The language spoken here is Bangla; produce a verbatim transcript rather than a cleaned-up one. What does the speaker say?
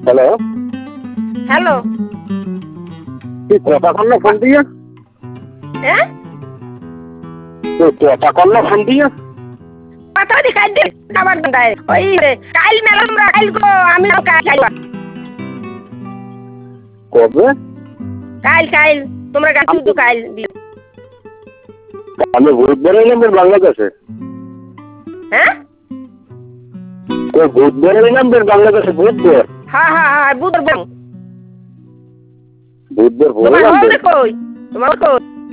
হ্যালো হ্যালো তুই কথা কর না ফোন দিয়ে হ্যাঁ তুই কথা কর না ফোন দিয়ে কথা দি কাল দিন আমার দায় ওই কাল মেলা আমরা কাল গো আমি কাল যাইবা কবে কাল কাল তোমরা গাছ তো কাল দিও আমি বুধবার এলাম বাংলাদেশে হ্যাঁ বুধবার এলাম বাংলাদেশে বুধবার হ্যাঁ হ্যাঁ হ্যাঁ বুধবার বুধবার তোমার বললাম হল কই তোমার কই